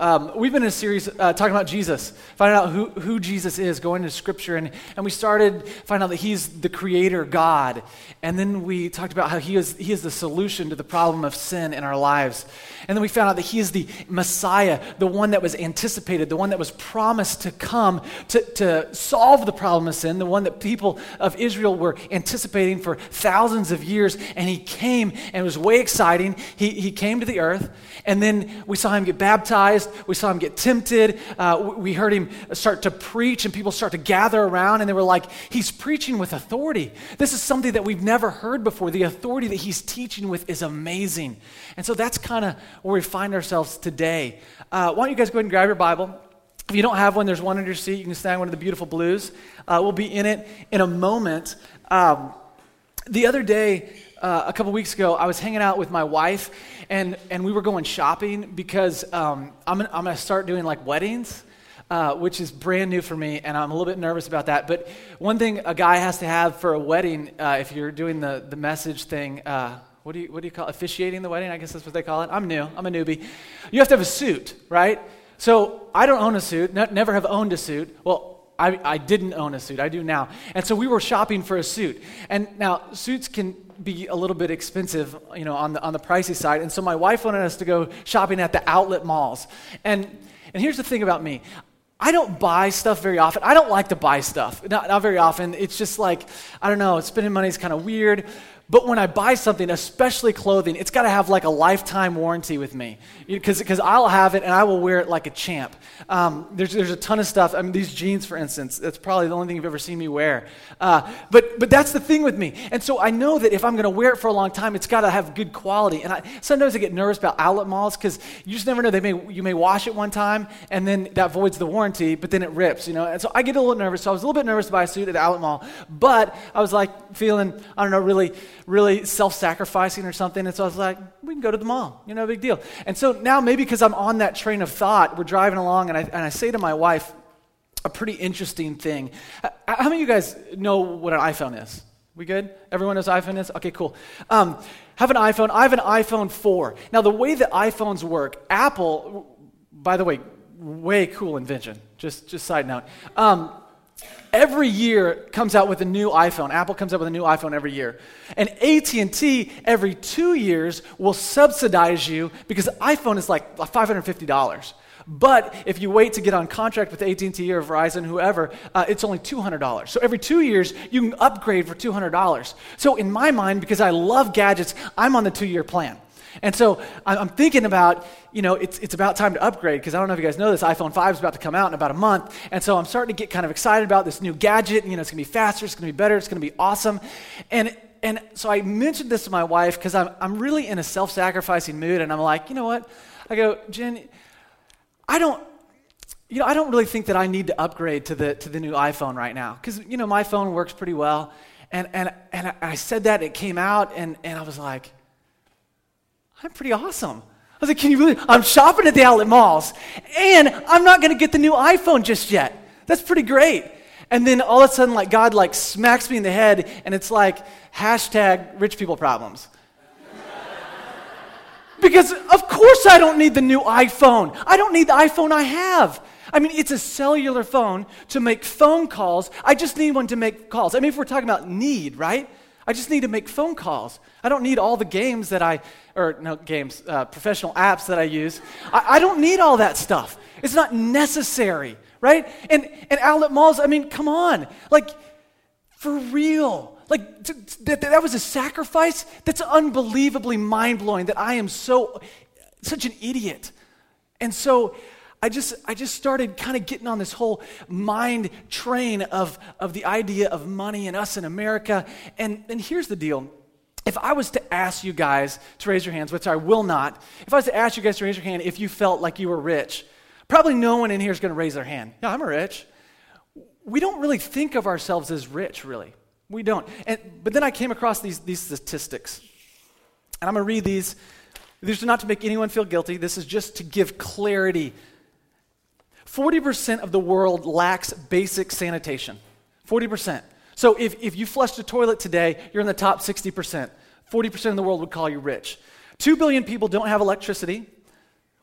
We've been in a series talking about Jesus, finding out who Jesus is, going into Scripture, and we started finding out that He's the Creator God, and then we talked about how He is the solution to the problem of sin in our lives, and then we found out that He is the Messiah, the one that was anticipated, the one that was promised to come to solve the problem of sin, the one that people of Israel were anticipating for thousands of years, and He came, and it was way exciting. He came to the earth, and then we saw Him get baptized, we saw Him get tempted, we heard Him start to preach, and people start to gather around, and they were like, He's preaching with authority. This is something that we've never heard before. The authority that He's teaching with is amazing. And so that's kind of where we find ourselves today. Why don't you guys go ahead and grab your Bible? If you don't have one, there's one under your seat. You can stand one of the beautiful blues. We'll be in it in a moment. The other day, a couple weeks ago, I was hanging out with my wife, and we were going shopping because I'm gonna start doing like weddings, which is brand new for me, and I'm a little bit nervous about that. But one thing a guy has to have for a wedding, if you're doing the message thing, what do you call it? Officiating the wedding? I guess that's what they call it. I'm new. I'm a newbie. You have to have a suit, right? So I don't own a suit. Never have owned a suit. Well, I didn't own a suit. I do now. And so we were shopping for a suit. And now suits can be a little bit expensive, on the pricey side. And so my wife wanted us to go shopping at the outlet malls. And here's the thing about me. I don't buy stuff very often. I don't like to buy stuff. Not very often. It's just like, I don't know, spending money is kind of weird. But when I buy something, especially clothing, it's got to have like a lifetime warranty with me, because I'll have it and I will wear it like a champ. There's a ton of stuff. I mean, these jeans, for instance, that's probably the only thing you've ever seen me wear. But that's the thing with me. And so I know that if I'm going to wear it for a long time, it's got to have good quality. And sometimes I get nervous about outlet malls because you just never know. You may wash it one time and then that voids the warranty, but then it rips. And so I get a little nervous. So I was a little bit nervous to buy a suit at the outlet mall, but I was like feeling, I don't know, really self-sacrificing or something, and so I was like, we can go to the mall, no big deal. And so now maybe because I'm on that train of thought, we're driving along, and I say to my wife a pretty interesting thing. How many of you guys know what an iPhone is? We good? Everyone knows what iPhone is? Okay, cool. Have an iPhone. I have an iPhone 4. Now, the way that iPhones work, Apple, by the way, way cool invention, just side note, every year comes out with a new iPhone. Apple comes out with a new iPhone every year. And AT&T every 2 years will subsidize you because the iPhone is like $550. But if you wait to get on contract with AT&T or Verizon, whoever, it's only $200. So every 2 years, you can upgrade for $200. So in my mind, because I love gadgets, I'm on the 2-year plan. And so I'm thinking about, it's about time to upgrade, because I don't know if you guys know this, iPhone 5 is about to come out in about a month. And so I'm starting to get kind of excited about this new gadget. It's going to be faster, it's going to be better, it's going to be awesome. And so I mentioned this to my wife because I'm really in a self-sacrificing mood, and I'm like, you know what? I go, Jen, I don't really think that I need to upgrade to the new iPhone right now, because my phone works pretty well. And I said that, it came out, and I was like, I'm pretty awesome. I was like, can you believe I'm shopping at the outlet malls, and I'm not going to get the new iPhone just yet. That's pretty great. And then all of a sudden, like, God smacks me in the head, and it's like #rich people problems. Because of course I don't need the new iPhone. I don't need the iPhone I have. I mean, it's a cellular phone to make phone calls. I just need one to make calls. I mean, if we're talking about need, right? I just need to make phone calls. I don't need all the games professional apps that I use. I don't need all that stuff. It's not necessary, right? And outlet malls, I mean, come on. Like, for real. Like, that was a sacrifice? That's unbelievably mind-blowing that I am such an idiot. And so I just started kind of getting on this whole mind train of the idea of money and us in America. And here's the deal. If I was to ask you guys to raise your hands, which I will not, if I was to ask you guys to raise your hand if you felt like you were rich, probably no one in here is going to raise their hand. Yeah, I'm rich. We don't really think of ourselves as rich, really. We don't. But then I came across these statistics. And I'm going to read these. These are not to make anyone feel guilty. This is just to give clarity. 40% of the world lacks basic sanitation. 40%. So if you flushed a toilet today, you're in the top 60%. 40% of the world would call you rich. 2 billion people don't have electricity.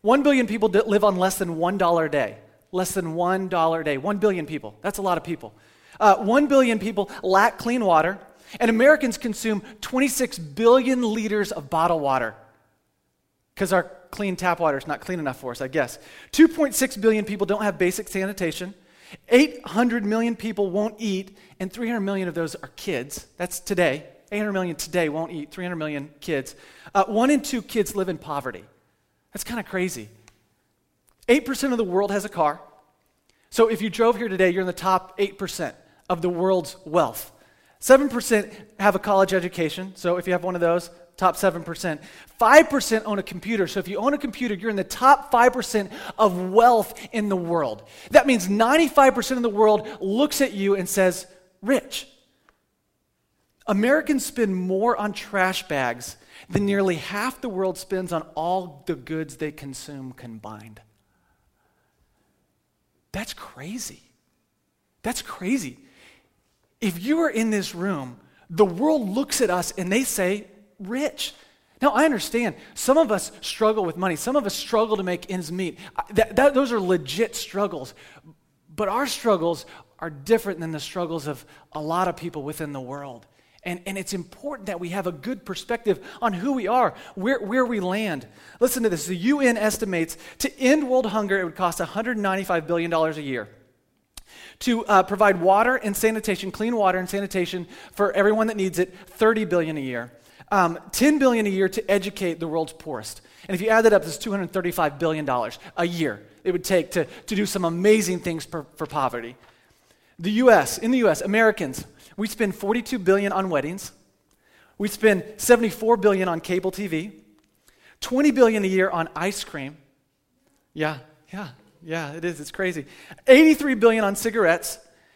1 billion people live on less than $1 a day. Less than $1 a day. 1 billion people. That's a lot of people. 1 billion people lack clean water, and Americans consume 26 billion liters of bottled water because our clean tap water is not clean enough for us, I guess. 2.6 billion people don't have basic sanitation. 800 million people won't eat, and 300 million of those are kids. That's today. 800 million today won't eat, 300 million kids. 1 in 2 kids live in poverty. That's kind of crazy. 8% of the world has a car. So if you drove here today, you're in the top 8% of the world's wealth. 7% have a college education. So if you have one of those, top 7%. 5% own a computer. So if you own a computer, you're in the top 5% of wealth in the world. That means 95% of the world looks at you and says, rich. Americans spend more on trash bags than nearly half the world spends on all the goods they consume combined. That's crazy. That's crazy. If you are in this room, the world looks at us and they say, rich. Now, I understand some of us struggle with money. Some of us struggle to make ends meet. Those are legit struggles. But our struggles are different than the struggles of a lot of people within the world. And it's important that we have a good perspective on who we are, where we land. Listen to this. The UN estimates to end world hunger, it would cost $195 billion a year. To provide water and sanitation, clean water and sanitation for everyone that needs it, $30 billion a year. $10 billion a year to educate the world's poorest. And if you add that up, it's $235 billion a year it would take to do some amazing things for poverty. In the U.S., Americans, we spend $42 billion on weddings. We spend $74 billion on cable TV. $20 billion a year on ice cream. Yeah, it is. It's crazy. $83 billion on cigarettes.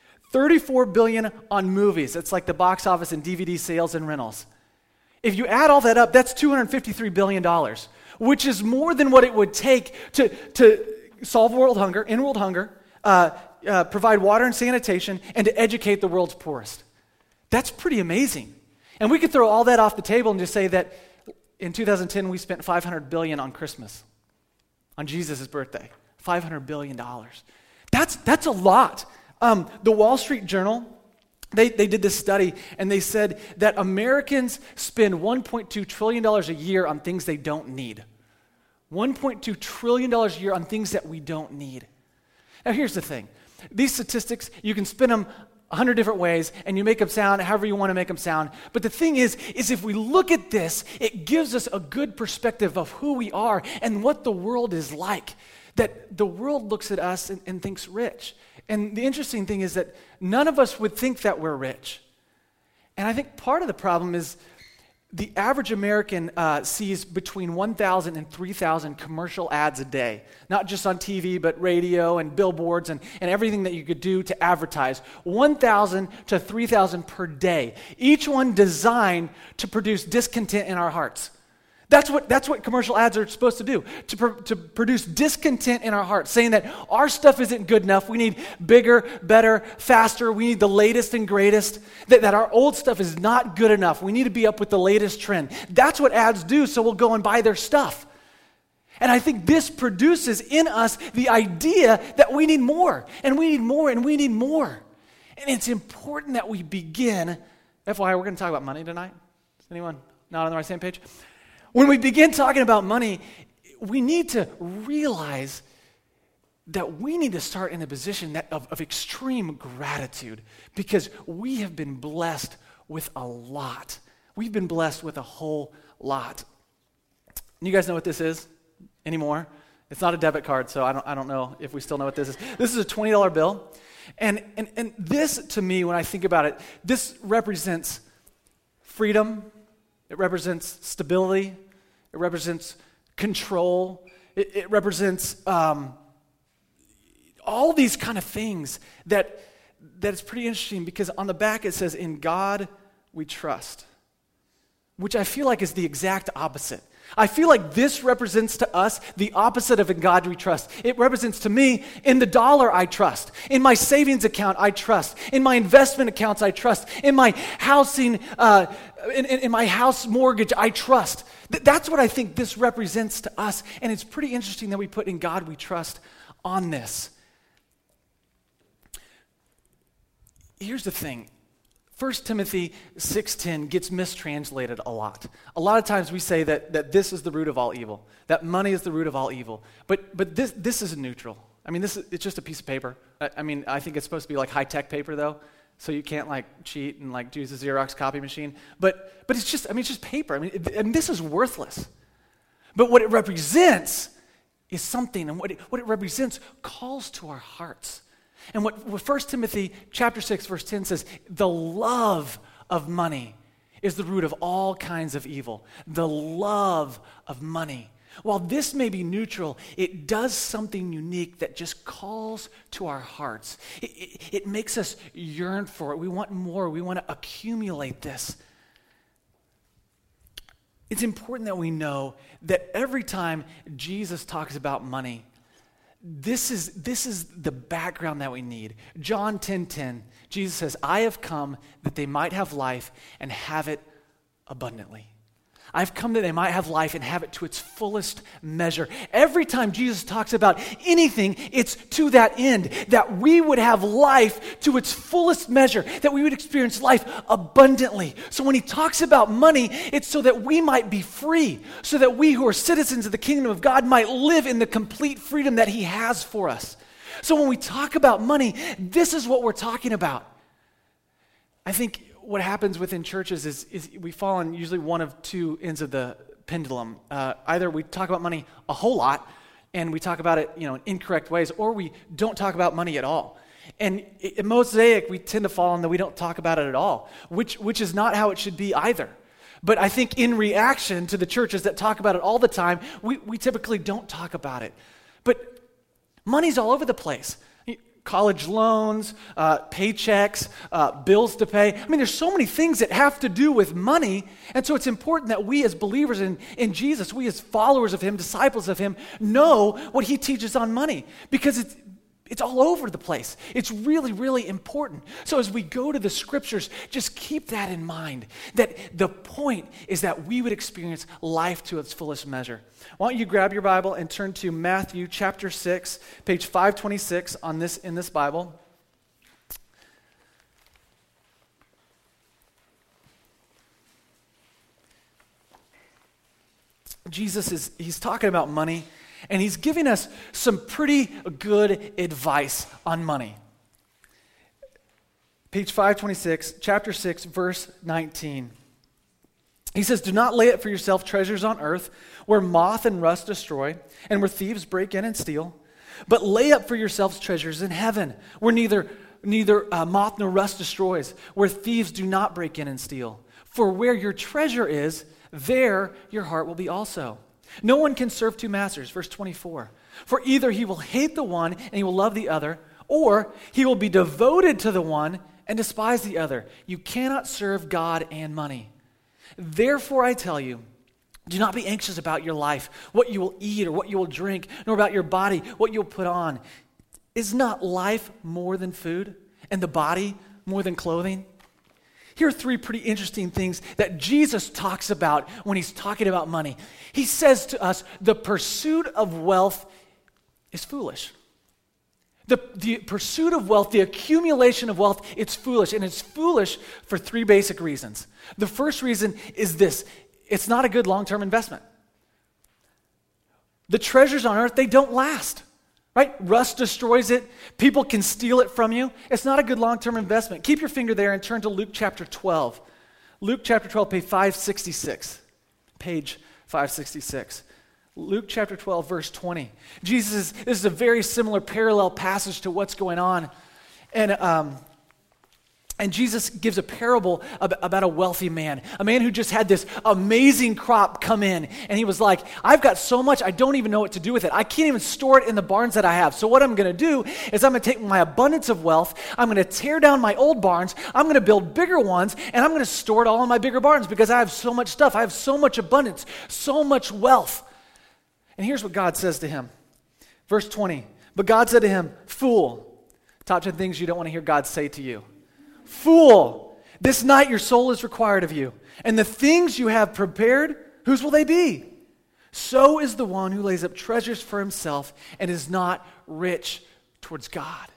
$34 billion on movies. That's like the box office and DVD sales and rentals. If you add all that up, that's $253 billion, which is more than what it would take to solve world hunger, provide water and sanitation, and to educate the world's poorest. That's pretty amazing. And we could throw all that off the table and just say that in 2010 we spent $500 billion on Christmas, on Jesus' birthday. $500 billion. That's a lot. The Wall Street Journal, they did this study, and they said that Americans spend $1.2 trillion a year on things they don't need. $1.2 trillion a year on things that we don't need. Now here's the thing. These statistics, you can spin them 100 different ways, and you make them sound however you want to make them sound. But the thing is if we look at this, it gives us a good perspective of who we are and what the world is like. That the world looks at us and thinks rich. And the interesting thing is that none of us would think that we're rich. And I think part of the problem is the average American sees between 1,000 and 3,000 commercial ads a day. Not just on TV, but radio and billboards and everything that you could do to advertise. 1,000 to 3,000 per day. Each one designed to produce discontent in our hearts. That's what commercial ads are supposed to do, to produce discontent in our hearts, saying that our stuff isn't good enough, we need bigger, better, faster, we need the latest and greatest, that our old stuff is not good enough, we need to be up with the latest trend. That's what ads do, so we'll go and buy their stuff. And I think this produces in us the idea that we need more, and we need more, and we need more. And it's important that we begin, FYI, we're going to talk about money tonight. Is anyone not on the same page? When we begin talking about money, we need to realize that we need to start in a position of extreme gratitude because we have been blessed with a lot. We've been blessed with a whole lot. You guys know what this is anymore? It's not a debit card, so I don't know if we still know what this is. This is a $20 bill. And this, to me, when I think about it, this represents freedom. It represents stability. It represents control. It represents all these kind of things that is pretty interesting because on the back it says, "In God we trust." which I feel like is the exact opposite. I feel like this represents to us the opposite of in God we trust. It represents to me, in the dollar I trust, in my savings account I trust, in my investment accounts I trust, in my housing, in my house mortgage I trust. That's what I think this represents to us, and it's pretty interesting that we put in God we trust on this. Here's the thing. 1 Timothy 6:10 gets mistranslated a lot. A lot of times we say that this is the root of all evil, that money is the root of all evil. But this is neutral. I mean, it's just a piece of paper. I mean, I think it's supposed to be like high-tech paper, though, so you can't like cheat and like use a Xerox copy machine. But it's just paper. I mean, this is worthless. But what it represents is something, and what it represents calls to our hearts. And what 1 Timothy chapter 6, verse 10 says, the love of money is the root of all kinds of evil. The love of money. While this may be neutral, it does something unique that just calls to our hearts. It makes us yearn for it. We want more. We want to accumulate this. It's important that we know that every time Jesus talks about money, this is the background that we need. John 10:10, Jesus says, I have come that they might have life and have it abundantly. I've come that they might have life and have it to its fullest measure. Every time Jesus talks about anything, it's to that end, that we would have life to its fullest measure, that we would experience life abundantly. So when he talks about money, it's so that we might be free, so that we who are citizens of the kingdom of God might live in the complete freedom that he has for us. So when we talk about money, this is what we're talking about. I think what happens within churches is we fall on usually one of two ends of the pendulum. Either we talk about money a whole lot, and we talk about it, in incorrect ways, or we don't talk about money at all. And in Mosaic, we tend to fall on that we don't talk about it at all, which is not how it should be either. But I think in reaction to the churches that talk about it all the time, we typically don't talk about it. But money's all over the place. College loans, paychecks, bills to pay. I mean, there's so many things that have to do with money. And so it's important that we as believers in Jesus, we as followers of him, disciples of him, know what he teaches on money. Because it's all over the place. It's really, really important. So as we go to the scriptures, just keep that in mind, that the point is that we would experience life to its fullest measure. Why don't you grab your Bible and turn to Matthew chapter 6, page 526 in this Bible. Jesus he's talking about money, and he's giving us some pretty good advice on money. Page 526, chapter 6, verse 19. He says, do not lay up for yourself treasures on earth where moth and rust destroy and where thieves break in and steal, but lay up for yourselves treasures in heaven where neither moth nor rust destroys, where thieves do not break in and steal. For where your treasure is, there your heart will be also. No one can serve two masters, verse 24. For either he will hate the one and he will love the other, or he will be devoted to the one and despise the other. You cannot serve God and money. Therefore I tell you, do not be anxious about your life, what you will eat or what you will drink, nor about your body, what you will put on. Is not life more than food, and the body more than clothing? Here are three pretty interesting things that Jesus talks about when he's talking about money. He says to us, the pursuit of wealth is foolish. The pursuit of wealth, the accumulation of wealth, it's foolish. And it's foolish for three basic reasons. The first reason is this: it's not a good long-term investment. The treasures on earth, they don't last. Right? Rust destroys it. People can steal it from you. It's not a good long-term investment. Keep your finger there and turn to Luke chapter 12. Luke chapter 12, page 566. Page 566. Luke chapter 12, verse 20. This is a very similar parallel passage to what's going on. And And Jesus gives a parable about a wealthy man, a man who just had this amazing crop come in. And he was like, I've got so much, I don't even know what to do with it. I can't even store it in the barns that I have. So what I'm going to do is I'm going to take my abundance of wealth, I'm going to tear down my old barns, I'm going to build bigger ones, and I'm going to store it all in my bigger barns because I have so much stuff. I have so much abundance, so much wealth. And here's what God says to him. Verse 20, but God said to him, fool, top 10 things you don't want to hear God say to you. Fool, this night your soul is required of you, and the things you have prepared, whose will they be? So is the one who lays up treasures for himself and is not rich towards God.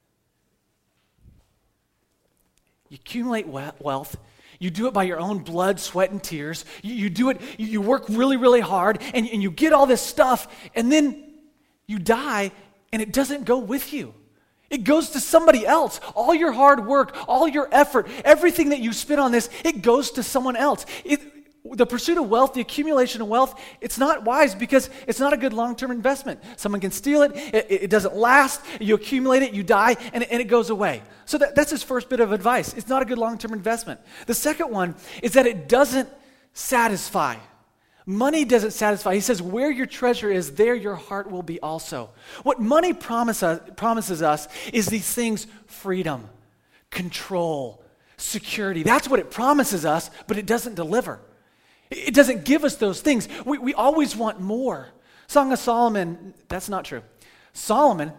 You accumulate wealth. You do it by your own blood, sweat, and tears. You do it, you work really, really hard, and you get all this stuff, and then you die, and it doesn't go with you. It goes to somebody else. All your hard work, all your effort, everything that you spend on this, it goes to someone else. The pursuit of wealth, the accumulation of wealth, it's not wise because it's not a good long-term investment. Someone can steal it. It doesn't last. You accumulate it, you die, and it goes away. So that's his first bit of advice. It's not a good long-term investment. The second one is that it doesn't satisfy. Money doesn't satisfy. He says, where your treasure is, there your heart will be also. What money promises us is these things: freedom, control, security. That's what it promises us, but it doesn't deliver. It doesn't give us those things. We always want more. Song of Solomon, that's not true. Solomon,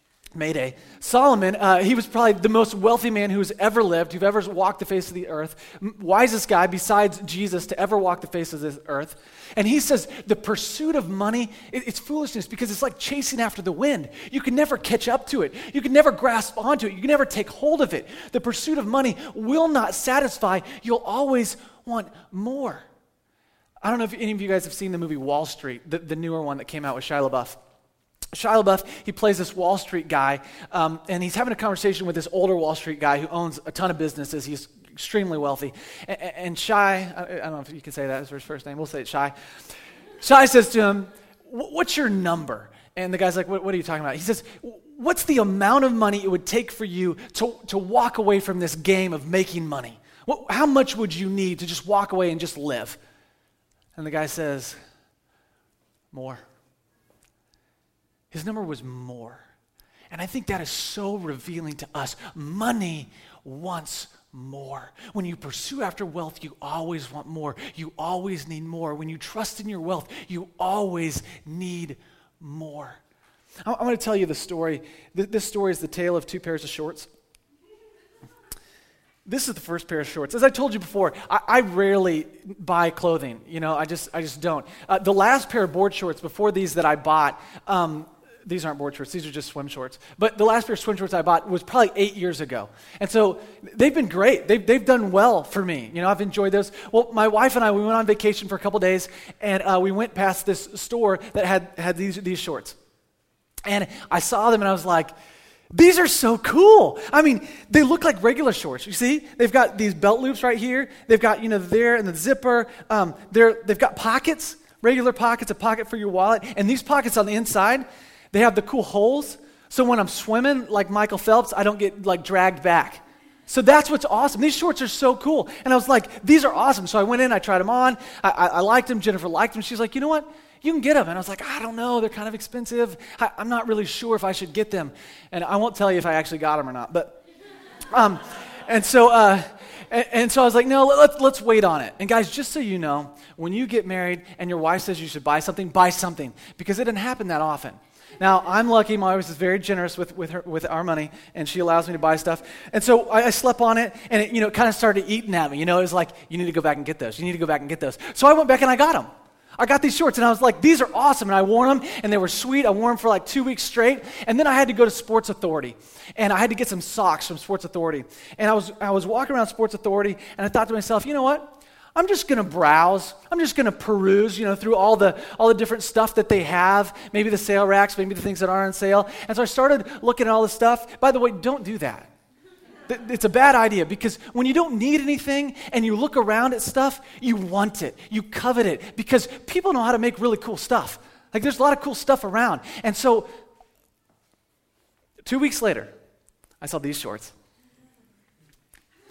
he was probably the most wealthy man who's ever lived, who've ever walked the face of the earth, wisest guy besides Jesus to ever walk the face of this earth. And he says the pursuit of money, it's foolishness because it's like chasing after the wind. You can never catch up to it. You can never grasp onto it. You can never take hold of it. The pursuit of money will not satisfy. You'll always want more. I don't know if any of you guys have seen the movie Wall Street, the newer one that came out with Shia LaBeouf. Shia LaBeouf, he plays this Wall Street guy, and he's having a conversation with this older Wall Street guy who owns a ton of businesses. He's extremely wealthy. And Shai, I don't know if you can say that as his first name. We'll say it Shai. Shai says to him, what's your number? And the guy's like, what are you talking about? He says, what's the amount of money it would take for you to walk away from this game of making money? How much would you need to just walk away and just live? And the guy says, more. His number was more. And I think that is so revealing to us. Money wants more. When you pursue after wealth, you always want more. You always need more. When you trust in your wealth, you always need more. I'm going to tell you the story. This story is the tale of two pairs of shorts. This is the first pair of shorts. As I told you before, I rarely buy clothing. I just don't. The last pair of board shorts before these that I bought, these aren't board shorts, these are just swim shorts. But the last pair of swim shorts I bought was probably 8 years ago. And so they've been great. They've done well for me. I've enjoyed those. Well, my wife and I, we went on vacation for a couple days, and we went past this store that had these shorts. And I saw them, and I was like, these are so cool. I mean, they look like regular shorts. You see? They've got these belt loops right here. They've got, there and the zipper. They've got pockets, regular pockets, a pocket for your wallet. And these pockets on the inside, they have the cool holes. So when I'm swimming like Michael Phelps, I don't get dragged back. So that's what's awesome. These shorts are so cool. And I was like, these are awesome. So I went in, I tried them on. I liked them. Jennifer liked them. She's like, you know what? You can get them. And I was like, I don't know. They're kind of expensive. I'm not really sure if I should get them. And I won't tell you if I actually got them or not. But, and so I was like, no, let's wait on it. And guys, just so you know, when you get married and your wife says you should buy something, because it doesn't happen that often. Now, I'm lucky. My wife is very generous with our money, and she allows me to buy stuff. And so I slept on it, and it kind of started eating at me. It was like, you need to go back and get those. You need to go back and get those. So I went back and I got them. I got these shorts, and I was like, these are awesome. And I wore them, and they were sweet. I wore them for 2 weeks straight. And then I had to go to Sports Authority, and I had to get some socks from Sports Authority. And I was walking around Sports Authority, and I thought to myself, you know what? I'm just going to browse. I'm just going to peruse, through all the different stuff that they have, maybe the sale racks, maybe the things that aren't on sale. And so I started looking at all this stuff. By the way, don't do that. It's a bad idea because when you don't need anything and you look around at stuff, you want it. You covet it because people know how to make really cool stuff. There's a lot of cool stuff around. And so 2 weeks later, I saw these shorts.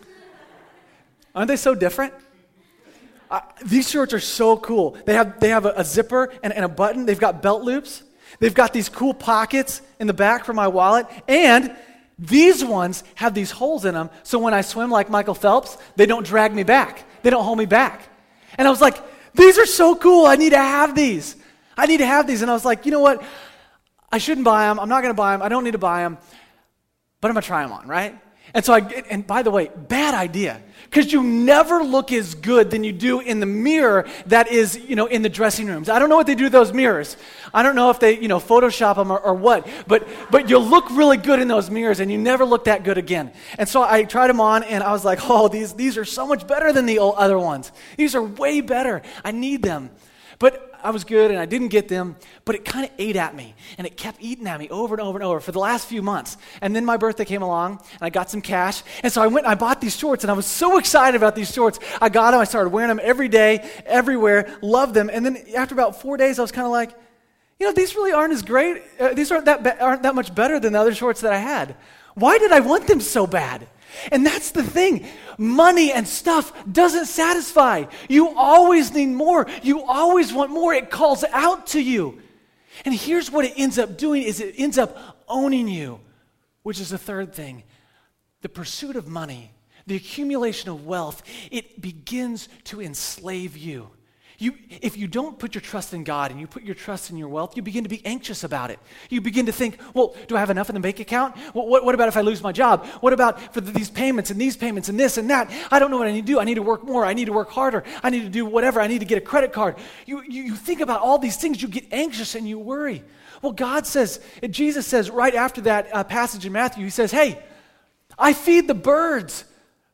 Aren't they so different? These shorts are so cool. They have a zipper and a button. They've got belt loops. They've got these cool pockets in the back for my wallet. And these ones have these holes in them, so when I swim like Michael Phelps, they don't drag me back. They don't hold me back. And I was like, these are so cool. I need to have these. And I was like, you know what? I shouldn't buy them. I'm not going to buy them. I don't need to buy them. But I'm going to try them on, right? And so and by the way, bad idea. Because you never look as good than you do in the mirror that is, in the dressing rooms. I don't know what they do to those mirrors. I don't know if they, Photoshop them or what. But you'll look really good in those mirrors and you never look that good again. And so I tried them on and I was like, oh, these are so much better than the other ones. These are way better. I need them. But I was good and I didn't get them, but it kind of ate at me and it kept eating at me over and over and over for the last few months. And then my birthday came along and I got some cash. And so I went and I bought these shorts and I was so excited about these shorts. I got them. I started wearing them every day, everywhere, loved them. And then after about 4 days, I was kind of like, these really aren't as great. These aren't that much better than the other shorts that I had. Why did I want them so bad? And that's the thing. Money and stuff doesn't satisfy. You always need more. You always want more. It calls out to you. And here's what it ends up doing is it ends up owning you, which is the third thing. The pursuit of money, the accumulation of wealth, it begins to enslave you. If you don't put your trust in God and you put your trust in your wealth, you begin to be anxious about it. You begin to think, well, do I have enough in the bank account? What about if I lose my job? What about for these payments and this and that? I don't know what I need to do. I need to work more. I need to work harder. I need to do whatever. I need to get a credit card. You think about all these things. You get anxious and you worry. Well, Jesus says right after that passage in Matthew, he says, hey, I feed the birds.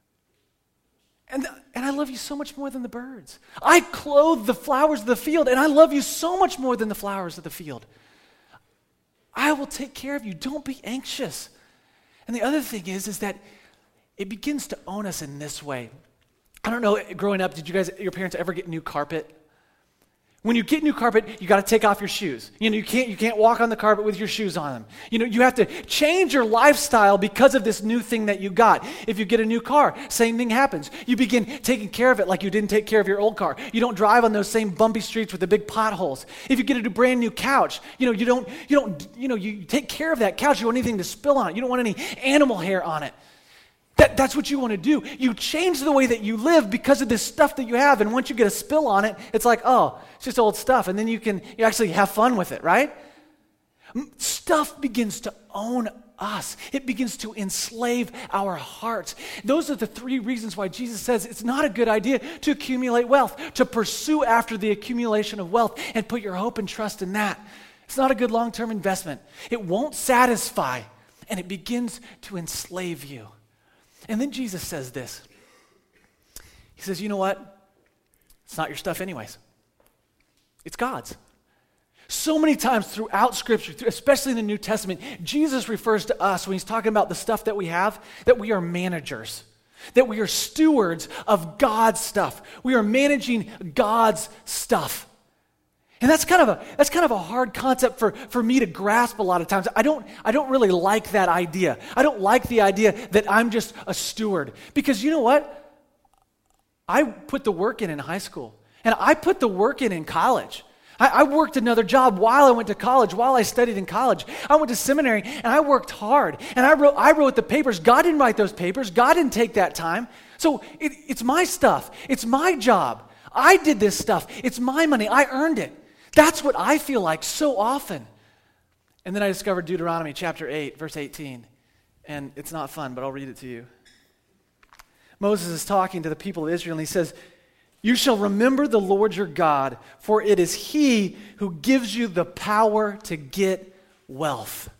And I love you so much more than the birds. I clothe the flowers of the field, and I love you so much more than the flowers of the field. I will take care of you. Don't be anxious. And the other thing is that it begins to own us in this way. I don't know, growing up, did your parents ever get new carpet? When you get new carpet, you got to take off your shoes. You can't walk on the carpet with your shoes on them. You have to change your lifestyle because of this new thing that you got. If you get a new car, same thing happens. You begin taking care of it like you didn't take care of your old car. You don't drive on those same bumpy streets with the big potholes. If you get a brand new couch, you take care of that couch. You don't want anything to spill on it. You don't want any animal hair on it. That's what you want to do. You change the way that you live because of this stuff that you have, and once you get a spill on it, it's like, oh, it's just old stuff, and then you actually have fun with it, right? Stuff begins to own us. It begins to enslave our hearts. Those are the three reasons why Jesus says it's not a good idea to accumulate wealth, to pursue after the accumulation of wealth and put your hope and trust in that. It's not a good long-term investment. It won't satisfy, and it begins to enslave you. And then Jesus says this. He says, you know what? It's not your stuff anyways. It's God's. So many times throughout Scripture, especially in the New Testament, Jesus refers to us when he's talking about the stuff that we have, that we are managers, that we are stewards of God's stuff. We are managing God's stuff. And that's kind of a hard concept for me to grasp a lot of times. I don't really like that idea. I don't like the idea that I'm just a steward. Because you know what? I put the work in high school. And I put the work in college. I worked another job while I went to college, while I studied in college. I went to seminary and I worked hard. And I wrote the papers. God didn't write those papers. God didn't take that time. So it's my stuff. It's my job. I did this stuff. It's my money. I earned it. That's what I feel like so often. And then I discovered Deuteronomy chapter 8, verse 18. And it's not fun, but I'll read it to you. Moses is talking to the people of Israel, and he says, you shall remember the Lord your God, for it is he who gives you the power to get wealth.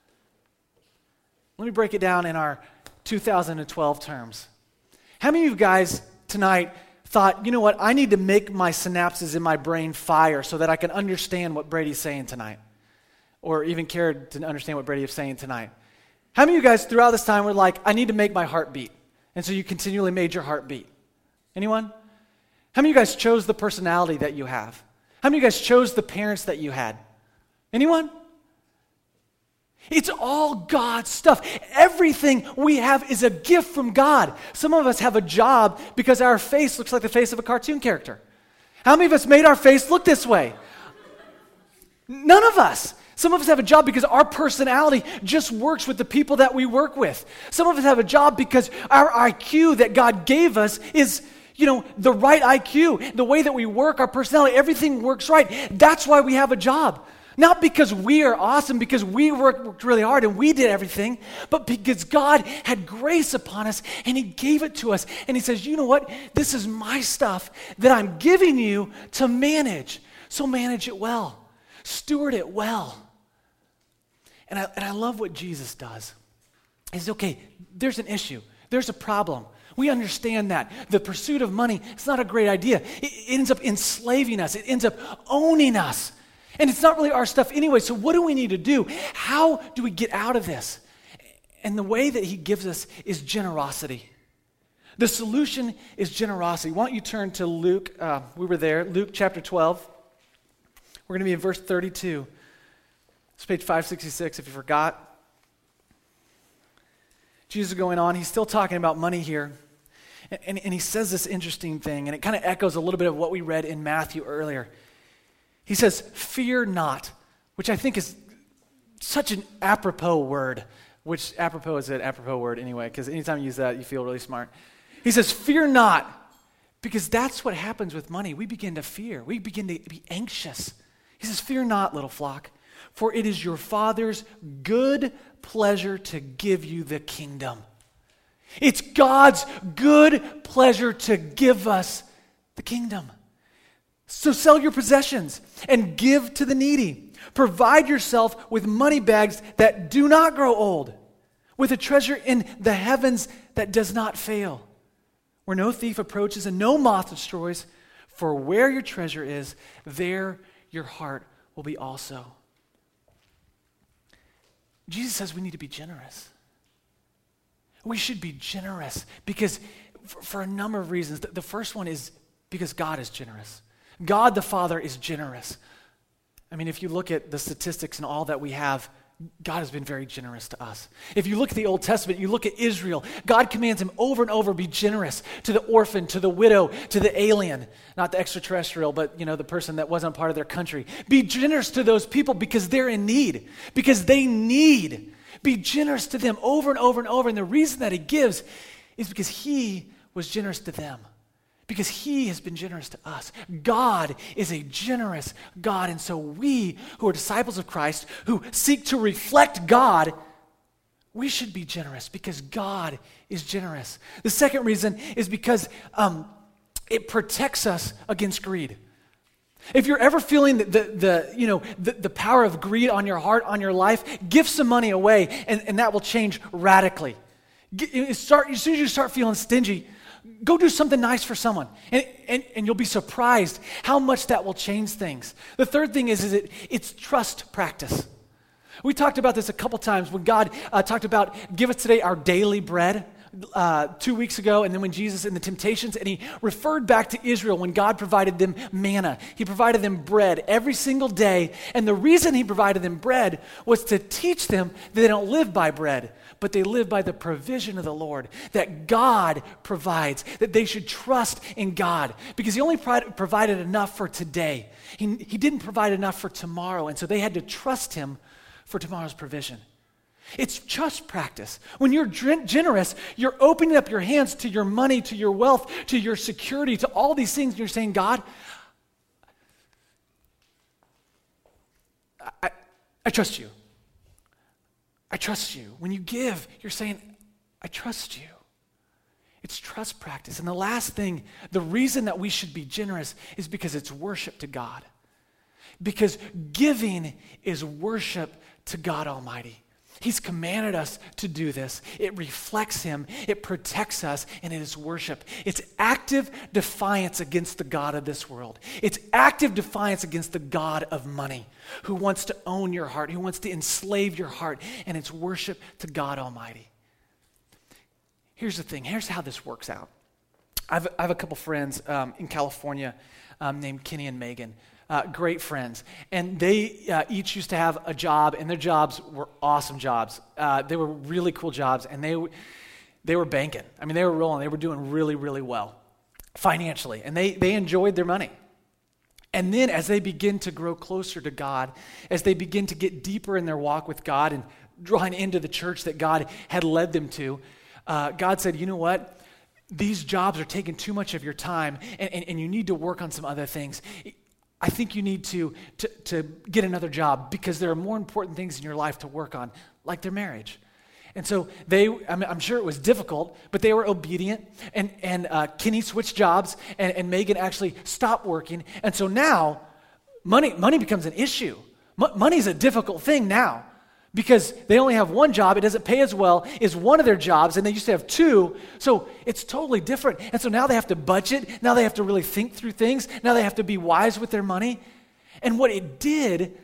Let me break it down in our 2012 terms. How many of you guys tonight thought, you know what, I need to make my synapses in my brain fire so that I can understand what Brady's saying tonight, or even cared to understand what Brady is saying tonight? How many of you guys throughout this time were like, I need to make my heart beat, and so you continually made your heart beat? Anyone? How many of you guys chose the personality that you have? How many of you guys chose the parents that you had? Anyone? It's all God's stuff. Everything we have is a gift from God. Some of us have a job because our face looks like the face of a cartoon character. How many of us made our face look this way? None of us. Some of us have a job because our personality just works with the people that we work with. Some of us have a job because our IQ that God gave us is, the right IQ. The way that we work, our personality, everything works right. That's why we have a job. Not because we are awesome, because we worked really hard and we did everything, but because God had grace upon us and He gave it to us. And He says, you know what? This is my stuff that I'm giving you to manage. So manage it well. Steward it well. And I love what Jesus does. He says, okay, there's an issue. There's a problem. We understand that. The pursuit of money, it's not a great idea. It ends up enslaving us. It ends up owning us. And it's not really our stuff anyway, so what do we need to do? How do we get out of this? And the way that He gives us is generosity. The solution is generosity. Why don't you turn to Luke, we were there, Luke chapter 12. We're going to be in verse 32. It's page 566 if you forgot. Jesus is going on, He's still talking about money here. And He says this interesting thing, and it kind of echoes a little bit of what we read in Matthew earlier. He says, fear not, which I think is such an apropos word, which apropos is an apropos word anyway, because anytime you use that, you feel really smart. He says, fear not, because that's what happens with money. We begin to fear. We begin to be anxious. He says, fear not, little flock, for it is your Father's good pleasure to give you the kingdom. It's God's good pleasure to give us the kingdom. So sell your possessions and give to the needy. Provide yourself with money bags that do not grow old, with a treasure in the heavens that does not fail, where no thief approaches and no moth destroys. For where your treasure is, there your heart will be also. Jesus says we need to be generous. We should be generous because for a number of reasons. The first one is because God is generous. God the Father is generous. I mean, if you look at the statistics and all that we have, God has been very generous to us. If you look at the Old Testament, you look at Israel, God commands him over and over, be generous to the orphan, to the widow, to the alien, not the extraterrestrial, but the person that wasn't part of their country. Be generous to those people because they're in need, because they need. Be generous to them over and over and over. And the reason that He gives is because He was generous to them. Because He has been generous to us. God is a generous God. And so we, who are disciples of Christ, who seek to reflect God, we should be generous because God is generous. The second reason is because it protects us against greed. If you're ever feeling the power of greed on your heart, on your life, give some money away and that will change radically. As soon as you start feeling stingy, go do something nice for someone, and you'll be surprised how much that will change things. The third thing is it's trust practice. We talked about this a couple times when God talked about give us today our daily bread 2 weeks ago, and then when Jesus in the temptations, and He referred back to Israel when God provided them manna. He provided them bread every single day, and the reason He provided them bread was to teach them that they don't live by bread, but they live by the provision of the Lord, that God provides, that they should trust in God, because He only provided enough for today. He didn't provide enough for tomorrow, and so they had to trust Him for tomorrow's provision. It's trust practice. When you're generous, you're opening up your hands to your money, to your wealth, to your security, to all these things, and you're saying, God, I trust You. I trust You. When you give, you're saying, I trust You. It's trust practice. And the last thing, the reason that we should be generous is because it's worship to God. Because giving is worship to God Almighty. He's commanded us to do this. It reflects Him, it protects us, and it is worship. It's active defiance against the God of this world. It's active defiance against the God of money, who wants to own your heart, who wants to enslave your heart, and it's worship to God Almighty. Here's the thing. Here's how this works out. I have a couple friends in California named Kenny and Megan. great friends, and they each used to have a job, and their jobs were awesome jobs. They were really cool jobs, and they were banking. I mean, they were rolling. They were doing really, really well financially, and they enjoyed their money. And then as they begin to grow closer to God, as they begin to get deeper in their walk with God and drawing into the church that God had led them to, God said, you know what? These jobs are taking too much of your time, and you need to work on some other things. I think you need to get another job because there are more important things in your life to work on, like their marriage. And so I'm sure it was difficult, but they were obedient. And Kenny switched jobs, and Megan actually stopped working. And so now, money becomes an issue. Money's a difficult thing now because they only have one job. It doesn't pay as well as one of their jobs, and they used to have two. So it's totally different. And so now they have to budget. Now they have to really think through things. Now they have to be wise with their money. And what it did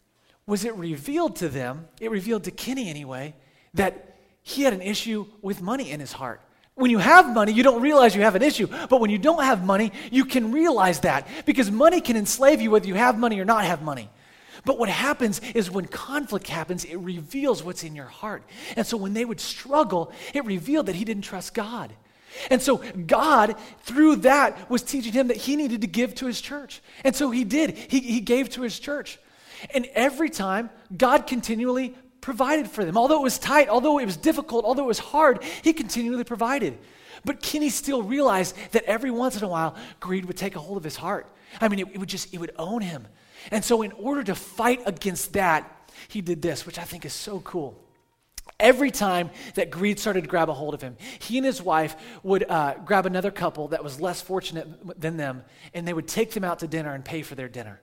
was it revealed to them, it revealed to Kenny anyway, that he had an issue with money in his heart. When you have money, you don't realize you have an issue. But when you don't have money, you can realize that because money can enslave you whether you have money or not have money. But what happens is when conflict happens, it reveals what's in your heart. And so when they would struggle, it revealed that he didn't trust God. And so God, through that, was teaching him that he needed to give to his church. And so he did. He gave to his church. And every time, God continually provided for them. Although it was tight, although it was difficult, although it was hard, he continually provided. But Kenny still realized that every once in a while, greed would take a hold of his heart. I mean, it would own him. And so in order to fight against that, he did this, which I think is so cool. Every time that greed started to grab a hold of him, he and his wife would grab another couple that was less fortunate than them, and they would take them out to dinner and pay for their dinner.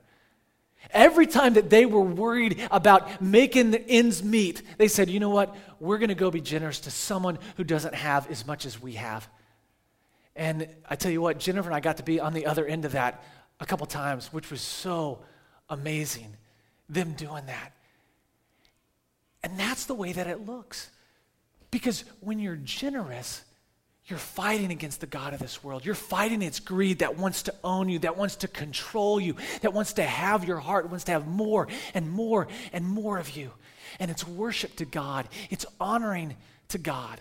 Every time that they were worried about making the ends meet, they said, you know what, we're going to go be generous to someone who doesn't have as much as we have. And I tell you what, Jennifer and I got to be on the other end of that a couple times, which was so amazing, them doing that. And that's the way that it looks. Because when you're generous, you're fighting against the God of this world. You're fighting its greed that wants to own you, that wants to control you, that wants to have your heart, wants to have more and more and more of you. And it's worship to God. It's honoring to God.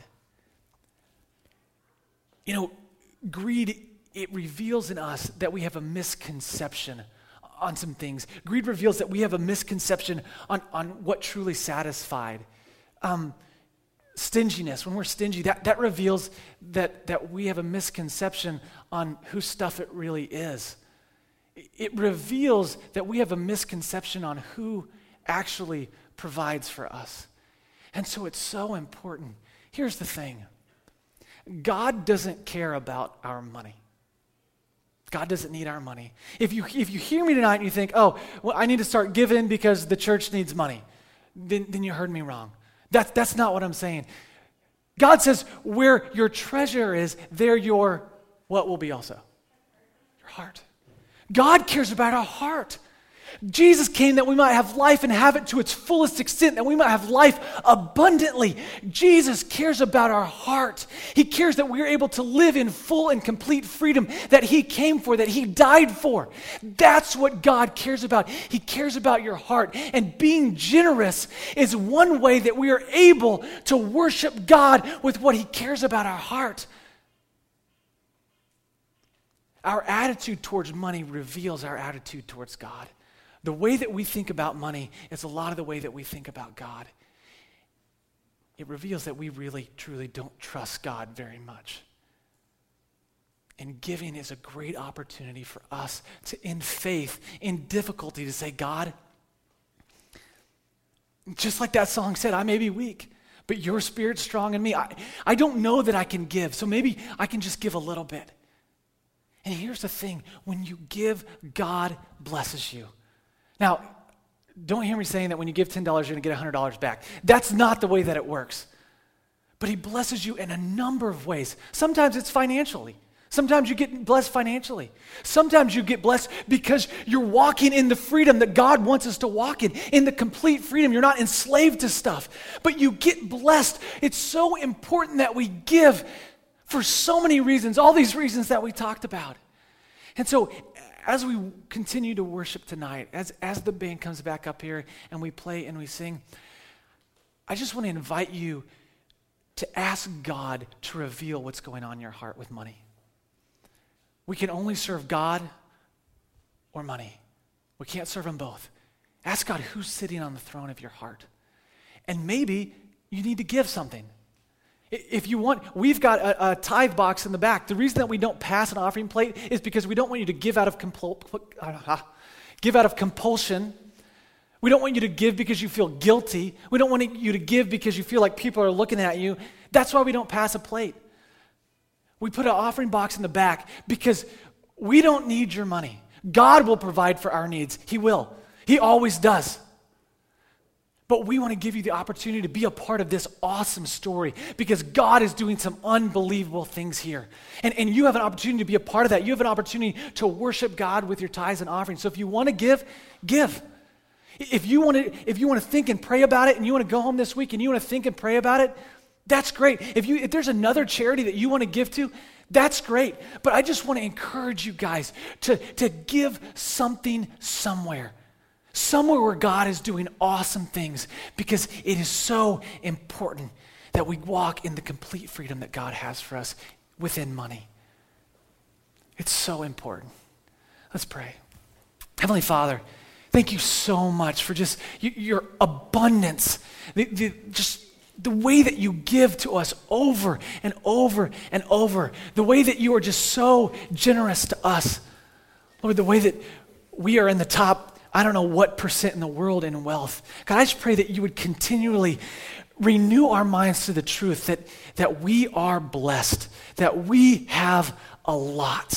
You know, greed, it reveals in us that we have a misconception on some things. Greed reveals that we have a misconception on what truly satisfied. Stinginess, when we're stingy, that reveals that we have a misconception on whose stuff it really is. It reveals that we have a misconception on who actually provides for us. And so it's so important. Here's the thing. God doesn't care about our money. God doesn't need our money. If you hear me tonight and you think, oh, well, I need to start giving because the church needs money, then you heard me wrong. That's not what I'm saying. God says, where your treasure is, there your, what will be also? Your heart. God cares about our heart. Jesus came that we might have life and have it to its fullest extent, that we might have life abundantly. Jesus cares about our heart. He cares that we are able to live in full and complete freedom that he came for, that he died for. That's what God cares about. He cares about your heart. And being generous is one way that we are able to worship God with what he cares about our heart. Our attitude towards money reveals our attitude towards God. The way that we think about money is a lot of the way that we think about God. It reveals that we really, truly don't trust God very much. And giving is a great opportunity for us to, in faith, in difficulty, to say, God, just like that song said, I may be weak, but your Spirit's strong in me. I don't know that I can give, so maybe I can just give a little bit. And here's the thing, when you give, God blesses you. Now, don't hear me saying that when you give $10, you're going to get $100 back. That's not the way that it works. But he blesses you in a number of ways. Sometimes it's financially. Sometimes you get blessed financially. Sometimes you get blessed because you're walking in the freedom that God wants us to walk in the complete freedom. You're not enslaved to stuff, but you get blessed. It's so important that we give for so many reasons, all these reasons that we talked about. And so as we continue to worship tonight, as the band comes back up here and we play and we sing, I just want to invite you to ask God to reveal what's going on in your heart with money. We can only serve God or money. We can't serve them both. Ask God who's sitting on the throne of your heart. And maybe you need to give something. If you want, we've got a tithe box in the back. The reason that we don't pass an offering plate is because we don't want you to give out of compulsion. We don't want you to give because you feel guilty. We don't want you to give because you feel like people are looking at you. That's why we don't pass a plate. We put an offering box in the back because we don't need your money. God will provide for our needs. He will. He always does. But we want to give you the opportunity to be a part of this awesome story because God is doing some unbelievable things here. And you have an opportunity to be a part of that. You have an opportunity to worship God with your tithes and offerings. So if you want to give, give. If you want to think and pray about it and you want to go home this week and you want to think and pray about it, that's great. If there's another charity that you want to give to, that's great. But I just want to encourage you guys to give something somewhere where God is doing awesome things, because it is so important that we walk in the complete freedom that God has for us within money. It's so important. Let's pray. Heavenly Father, thank you so much for just your abundance, just the way that you give to us over and over and over, the way that you are just so generous to us. Lord, the way that we are in the top, I don't know what % in the world in wealth. God, I just pray that you would continually renew our minds to the truth that we are blessed, that we have a lot.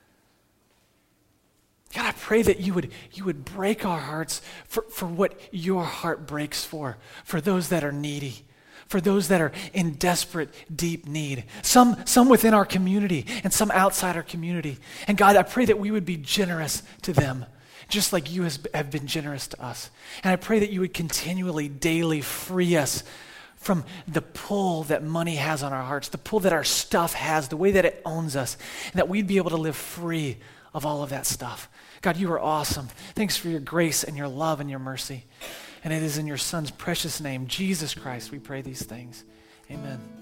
God, I pray that you would break our hearts for what your heart breaks for those that are needy, for those that are in desperate, deep need. Some within our community and some outside our community. And God, I pray that we would be generous to them, just like you have been generous to us. And I pray that you would continually, daily free us from the pull that money has on our hearts, the pull that our stuff has, the way that it owns us, and that we'd be able to live free of all of that stuff. God, you are awesome. Thanks for your grace and your love and your mercy. And it is in your Son's precious name, Jesus Christ, we pray these things. Amen.